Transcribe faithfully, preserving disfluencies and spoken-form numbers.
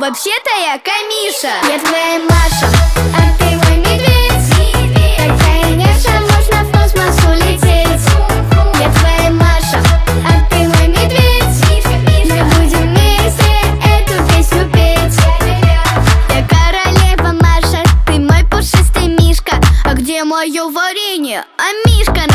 вообще-то я Камиша. Я твоя Маша, а ты мой медведь. Такая няша, можно в космос улететь. Я твоя Маша, а ты мой медведь. Мы будем вместе эту песню петь. Я королева Маша, ты мой пушистый мишка. А где мое варенье? А Мишка